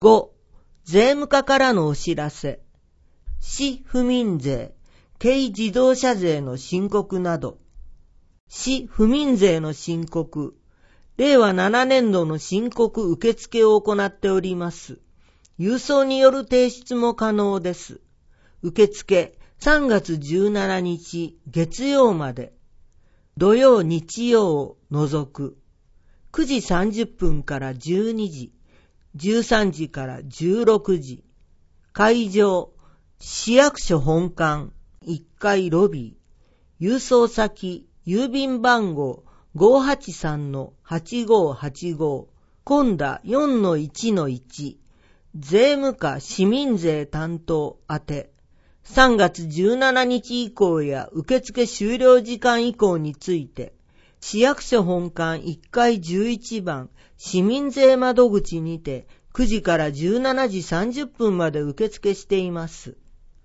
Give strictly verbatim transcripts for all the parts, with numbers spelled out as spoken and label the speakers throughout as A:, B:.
A: ご、税務課からのお知らせ。市府民税、軽自動車税の申告など。市府民税の申告。れいわななねんどの申告受付を行っております。郵送による提出も可能です。受付さんがつじゅうしちにち月曜まで。土曜日曜を除く。くじさんじゅっぷんからじゅうにじ、じゅうさんじからじゅうろくじ。会場、市役所本館、いっかいロビー。郵送先、郵便番号 ごーはちさんのはちごーはちごー、今度 よんのいちのいち、税務課市民税担当宛て。さんがつじゅうしちにち以降や受付終了時間以降について、市役所本館いっかいじゅういちばん市民税窓口にてくじからじゅうしちじさんじゅっぷんまで受付しています。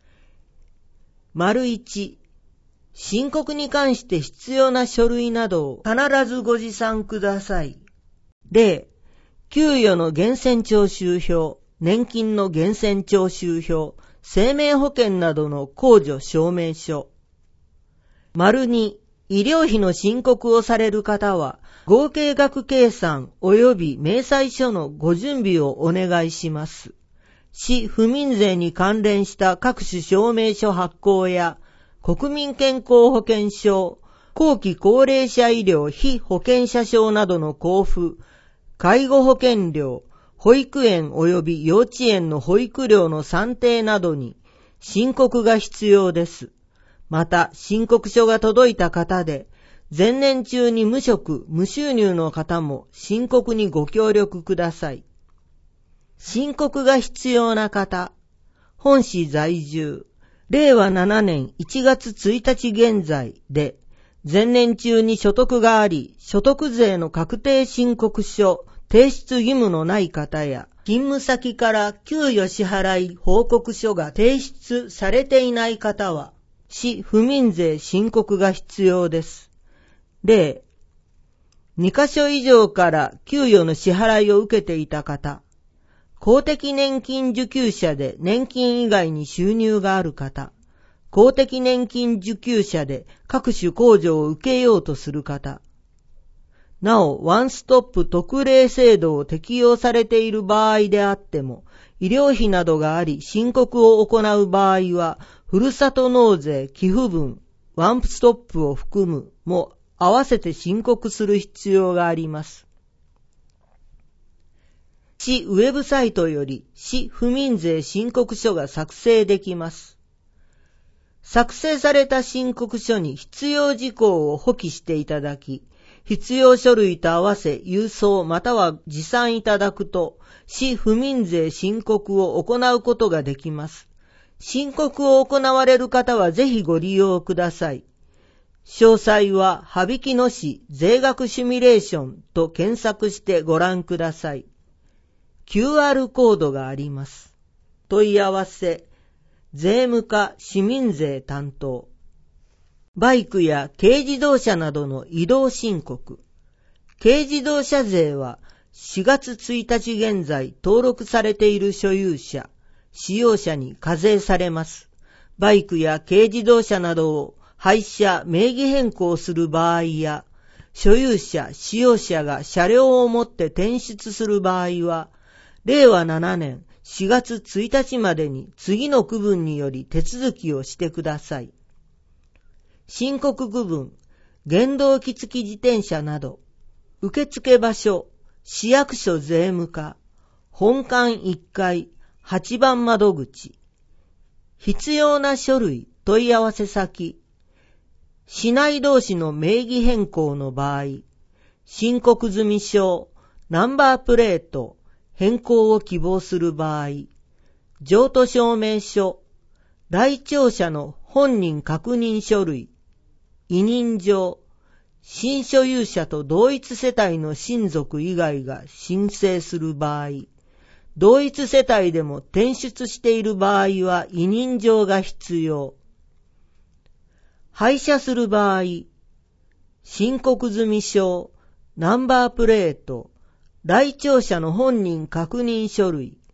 A: 丸いち、申告に関して必要な書類などを必ずご持参ください。例、給与の源泉徴収票、年金の源泉徴収票、生命保険などの控除証明書。丸に、医療費の申告をされる方は、合計額計算及び明細書のご準備をお願いします。市府民税に関連した各種証明書発行や、国民健康保険証、後期高齢者医療被保険者証などの交付、介護保険料、保育園及び幼稚園の保育料の算定などに申告が必要です。また、申告書が届いた方で、前年中に無職、無収入の方も申告にご協力ください。申告が必要な方、本市在住、れいわななねんいちがつついたち現在で、前年中に所得があり、所得税の確定申告書、提出義務のない方や、勤務先から給与支払い報告書が提出されていない方は、市府民税申告が必要です。例、にかしょ以上から給与の支払いを受けていた方、公的年金受給者で年金以外に収入がある方、公的年金受給者で各種控除を受けようとする方、なお、ワンストップ特例制度を適用されている場合であっても、医療費などがあり申告を行う場合は、ふるさと納税寄付分、ワンストップを含むも合わせて申告する必要があります。市ウェブサイトより市府民税申告書が作成できます。作成された申告書に必要事項を補記していただき、必要書類と合わせ郵送または持参いただくと、市府民税申告を行うことができます。申告を行われる方はぜひご利用ください。詳細は、羽曳野市税額シミュレーションと検索してご覧ください。キューアール コードがあります。問い合わせ、税務課市民税担当。バイクや軽自動車などの移動申告。軽自動車税はしがつついたち現在登録されている所有者、使用者に課税されます。バイクや軽自動車などを廃車、名義変更する場合や、所有者、使用者が車両を持って転出する場合は、れいわななねんしがつついたちまでに次の区分により手続きをしてください。申告区分、原動機付き自転車など、受付場所、市役所税務課、本館いっかい、はちばん窓口、必要な書類、問い合わせ先、市内同士の名義変更の場合、申告済証、ナンバープレート、変更を希望する場合、譲渡証明書、来庁者の本人確認書類、委任状、新所有者と同一世帯の親族以外が申請する場合、同一世帯でも転出している場合は委任状が必要。廃車する場合、申告済証、ナンバープレート、来庁者の本人確認書類、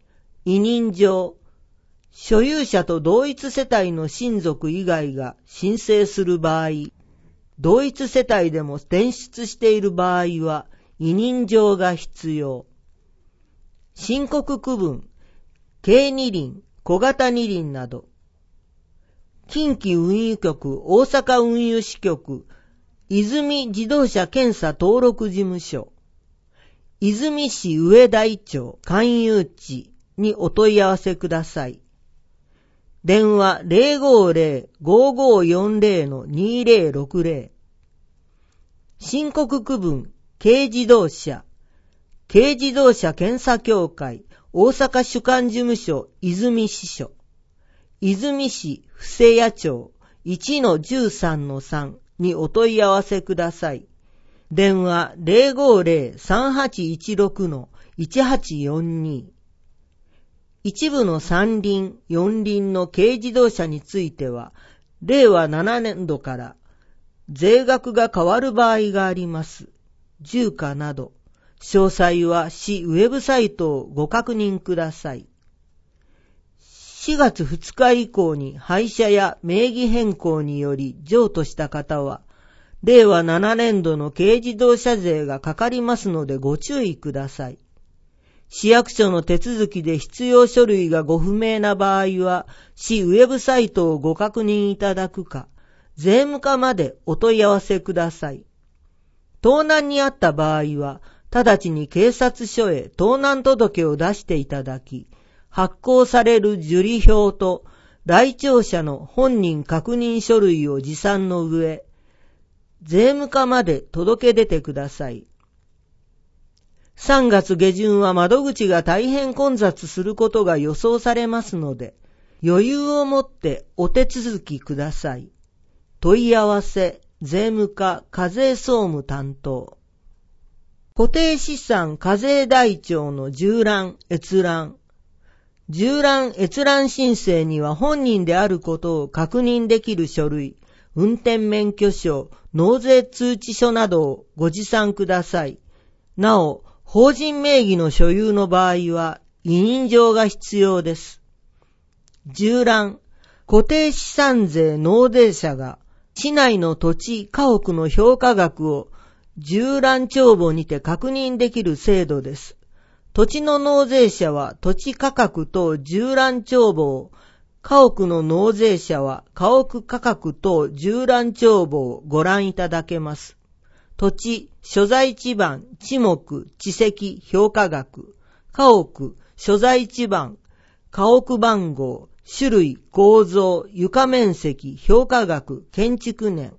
A: 委任状、所有者と同一世帯の親族以外が申請する場合、同一世帯でも転出している場合は委任状が必要。申告区分、軽二輪、小型二輪など、近畿運輸局、大阪運輸支局、泉自動車検査登録事務所、泉市上台町勧誘地にお問い合わせください。電話 ゼロごゼロ ごごよんゼロ にゼロろくゼロ。申告区分、軽自動車、軽自動車検査協会、大阪主管事務所、泉支所、泉市布施谷町 いちのじゅうさんのさん にお問い合わせください。電話 ゼロごゼロ さんはちいちろく いちはちよんに。一部の三輪、四輪の軽自動車については、れいわななねんどから税額が変わる場合があります。重価など、詳細は市ウェブサイトをご確認ください。しがつふつか以降に廃車や名義変更により譲渡した方は、れいわななねんどの軽自動車税がかかりますのでご注意ください。市役所の手続きで必要書類がご不明な場合は、市ウェブサイトをご確認いただくか、税務課までお問い合わせください。盗難にあった場合は、直ちに警察署へ盗難届を出していただき、発行される受理票と来庁者の本人確認書類を持参の上、税務課まで届け出てください。さんがつ下旬は窓口が大変混雑することが予想されますので、余裕を持ってお手続きください。問い合わせ、税務課課税総務担当。固定資産課税台帳の縦覧、閲覧。縦覧、閲覧申請には本人であることを確認できる書類、運転免許証、納税通知書などをご持参ください。なお、法人名義の所有の場合は委任状が必要です。縦覧、固定資産税納税者が市内の土地、家屋の評価額を縦覧帳簿にて確認できる制度です。土地の納税者は土地価格と縦覧帳簿を、家屋の納税者は家屋価格と縦覧帳簿をご覧いただけます。土地、所在地番、地目、地籍、評価額、家屋、所在地番、家屋番号、種類、構造、床面積、評価額、建築年。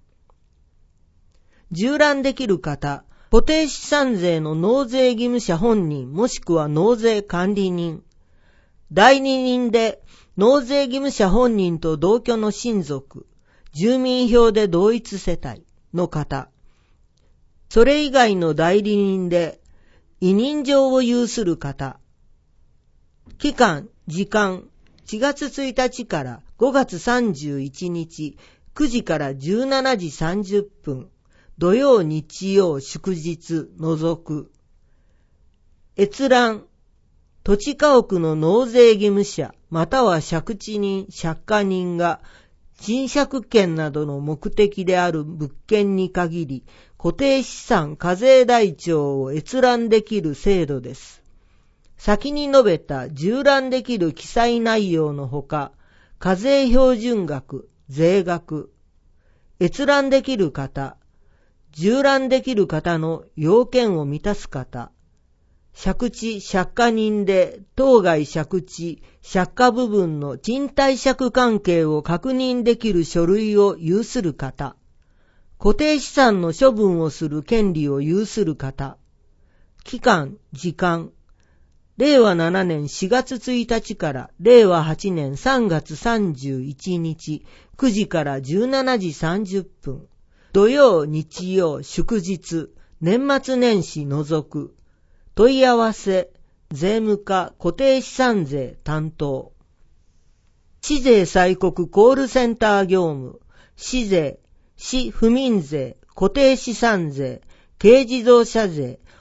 A: 縦覧できる方、固定資産税の納税義務者本人もしくは納税管理人。代理人で納税義務者本人と同居の親族、住民票で同一世帯の方。それ以外の代理人で委任状を有する方。期間、時間、しがつついたちからごがつさんじゅういちにちくじからじゅうしちじさんじゅっぷん、土曜日曜祝日除く。閲覧、土地家屋の納税義務者または借地人、借家人が賃借権などの目的である物件に限り、固定資産課税台帳を閲覧できる制度です。先に述べた縦覧できる記載内容のほか、課税標準額、税額、閲覧できる方、縦覧できる方の要件を満たす方、借地借家人で当該借地借家部分の賃貸借関係を確認できる書類を有する方、固定資産の処分をする権利を有する方、期間、時間、れいわななねんしがつついたちかられいわはちねんさんがつさんじゅういちにちくじからじゅうしちじさんじゅっぷん、土曜、日曜、祝日、年末年始除く。問い合わせ、税務課固定資産税担当。市税催告コールセンター業務、市税、市府民税、固定資産税、軽自動車税、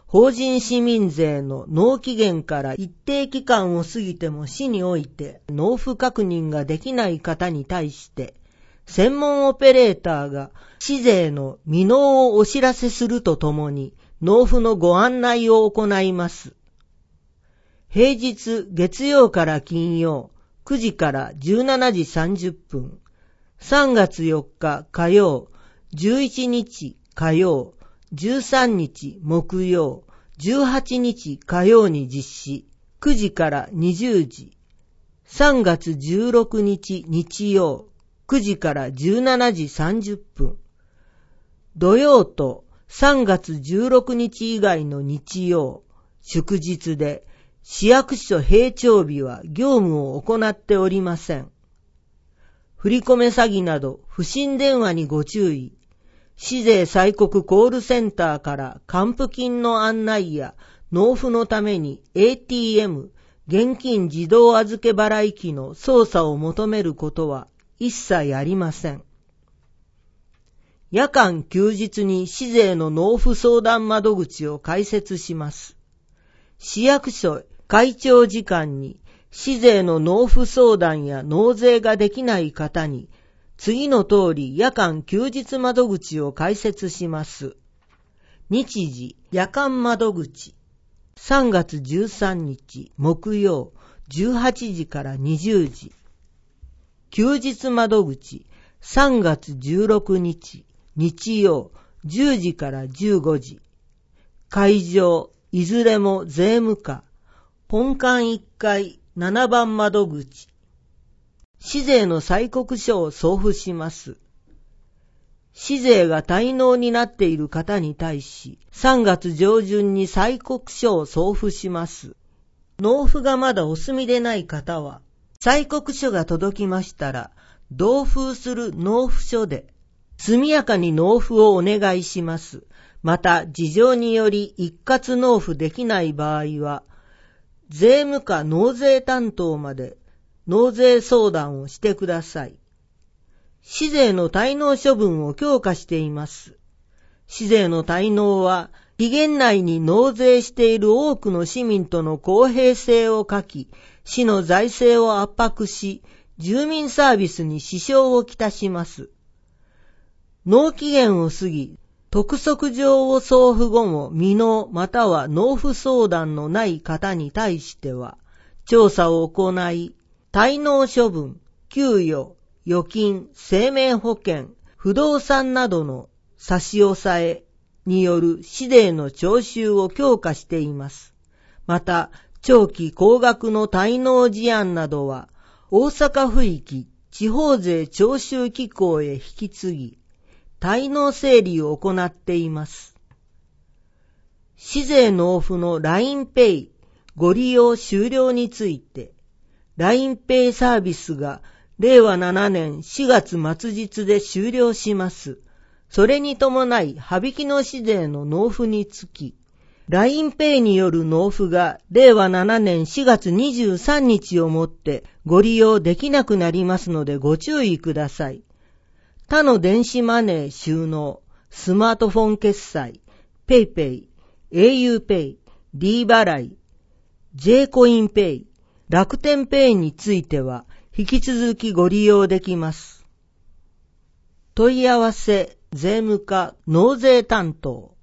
A: 法人市民税の納期限から一定期間を過ぎても市において納付確認ができない方に対して、専門オペレーターが市税の未納をお知らせするとともに納付のご案内を行います。平日月曜から金曜くじからじゅうしちじさんじゅっぷん、さんがつよっか火曜、じゅういちにち火曜、じゅうさんにち木曜、じゅうはちにち火曜に実施、くじからにじゅうじ。さんがつじゅうろくにち日曜、くじからじゅうしちじさんじゅっぷん。土曜とさんがつじゅうろくにち以外の日曜、祝日で市役所閉庁日は業務を行っておりません。振り込め詐欺など不審電話にご注意。市税催告コールセンターから還付金の案内や納付のために エーティーエム、現金自動預け払い機の操作を求めることは一切ありません。夜間休日に市税の納付相談窓口を開設します。市役所会長時間に市税の納付相談や納税ができない方に次の通り夜間休日窓口を開設します。日時夜間窓口さんがつじゅうさんにち木曜じゅうはちじからにじゅうじ。休日窓口さんがつじゅうろくにち日曜じゅうじからじゅうごじ。会場いずれも税務課本館いっかいななばん窓口。市税の催告書を送付します。市税が滞納になっている方に対し、さんがつじょうじゅんに催告書を送付します。納付がまだお済みでない方は、催告書が届きましたら、同封する納付書で、速やかに納付をお願いします。また、事情により一括納付できない場合は、税務課納税担当まで納税相談をしてください。市税の滞納処分を強化しています。市税の滞納は期限内に納税している多くの市民との公平性を欠き、市の財政を圧迫し、住民サービスに支障をきたします。納期限を過ぎ、督促状を送付後も未納または納付相談のない方に対しては、調査を行い、滞納処分、給与、預金、生命保険、不動産などの差し押さえによる市税の徴収を強化しています。また、長期高額の滞納事案などは、大阪府域地方税徴収機構へ引き継ぎ、滞納整理を行っています。市税納付の ラインペイ ご利用終了について、ラインペイ サービスがれいわななねんしがつ末日で終了します。それに伴い、羽引きの市税の納付につき、ラインペイ による納付がれいわななねんしがつにじゅうさんにちをもってご利用できなくなりますのでご注意ください。他の電子マネー収納、スマートフォン決済、ペイペイ、au ペイ、D 払い、J コインペイ、楽天ペイについては引き続きご利用できます。問い合わせ税務課納税担当